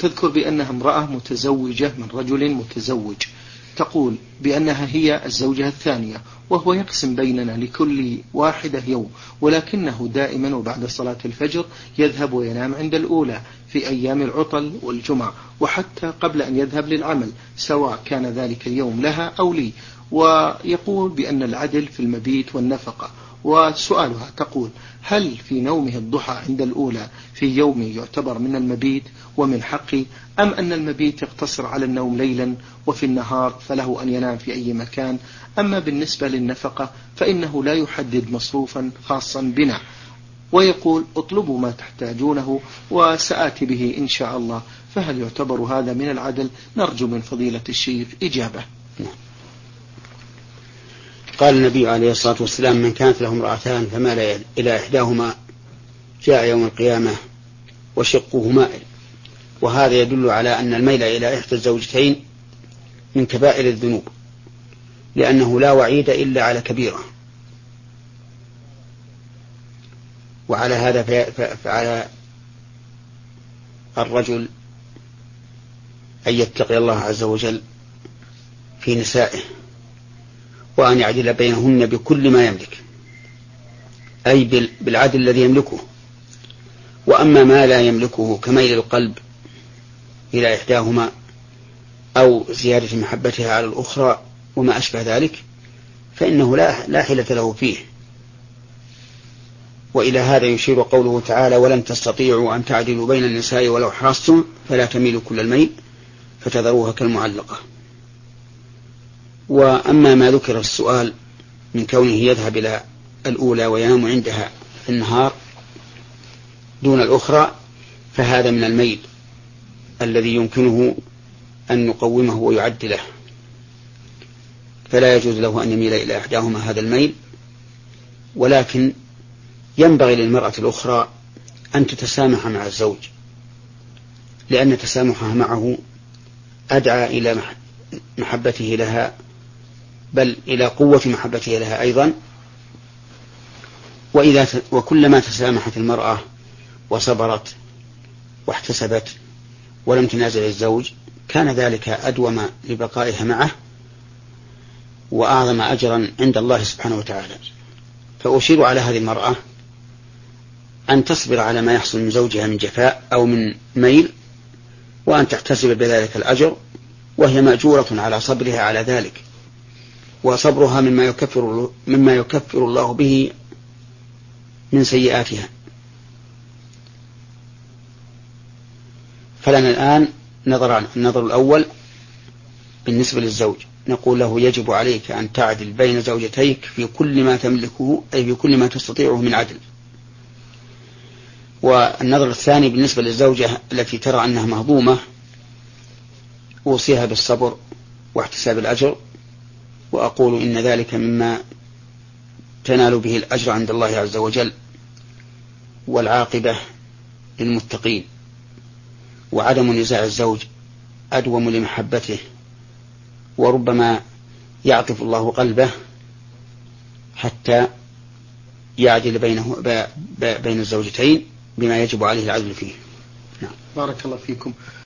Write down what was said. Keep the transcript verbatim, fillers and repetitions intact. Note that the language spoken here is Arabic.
تذكر بأنها امرأة متزوجة من رجل متزوج، تقول بأنها هي الزوجة الثانية، وهو يقسم بيننا لكل واحدة يوم، ولكنه دائما وبعد صلاة الفجر يذهب وينام عند الأولى في أيام العطل والجمعة، وحتى قبل أن يذهب للعمل، سواء كان ذلك اليوم لها أو لي. ويقول بأن العدل في المبيت والنفقة. وسؤالها تقول: هل في نومه الضحى عند الأولى في يومي يعتبر من المبيت ومن حقي، أم أن المبيت يقتصر على النوم ليلا وفي النهار فله أن ينام في أي مكان؟ أما بالنسبة للنفقة فإنه لا يحدد مصروفا خاصا بنا، ويقول: اطلبوا ما تحتاجونه وسآتي به إن شاء الله، فهل يعتبر هذا من العدل؟ نرجو من فضيلة الشيخ إجابة. قال النبي عليه الصلاة والسلام: من كانت له امرأتان فمال إلى إحداهما جاء يوم القيامة وشقه مائل. وهذا يدل على أن الميل إلى إحدى الزوجتين من كبائر الذنوب، لأنه لا وعيد إلا على كبيرة. وعلى هذا فعلى الرجل أن يتقي الله عز وجل في نسائه، وأن يعدل بينهن بكل ما يملك، أي بالعدل الذي يملكه. وأما ما لا يملكه كميل القلب إلى إحداهما أو زيادة محبتها على الأخرى وما أشبه ذلك فإنه لا, لا حيلة له فيه. وإلى هذا يشير قوله تعالى: ولن تستطيعوا أن تعدلوا بين النساء ولو حرصتم فلا تميلوا كل الميل فتذروها كالمعلقة. وأما ما ذكر السؤال من كونه يذهب إلى الأولى وينام عندها في النهار دون الأخرى، فهذا من الميل الذي يمكنه أن نقومه ويعدله، فلا يجوز له أن يميل إلى إحداهما هذا الميل. ولكن ينبغي للمرأة الأخرى أن تتسامح مع الزوج، لأن تسامحها معه أدعى إلى محبته لها، بل إلى قوة محبته لها أيضا. وإذا وكلما تسامحت المرأة وصبرت واحتسبت ولم تنازل الزوج كان ذلك أدوم لبقائها معه وأعظم أجرا عند الله سبحانه وتعالى. فأشير على هذه المرأة أن تصبر على ما يحصل من زوجها من جفاء أو من ميل، وأن تحتسب بذلك الأجر، وهي مأجورة على صبرها على ذلك، وصبرها مما يكفر, مما يكفر الله به من سيئاتها. فلنا الآن نظران: النظر الأول بالنسبة للزوج، نقول له: يجب عليك أن تعدل بين زوجتيك في كل ما تملكه، أي في كل ما تستطيعه من عدل. والنظر الثاني بالنسبة للزوجة التي ترى أنها مهضومة، أوصيها بالصبر واحتساب الأجر، وأقول إن ذلك مما تنال به الأجر عند الله عز وجل، والعاقبة للمتقين. وعدم نزاع الزوج أدوم لمحبته، وربما يعطف الله قلبه حتى يعدل بينه بين الزوجتين بما يجب عليه العدل فيه. نعم. بارك الله فيكم.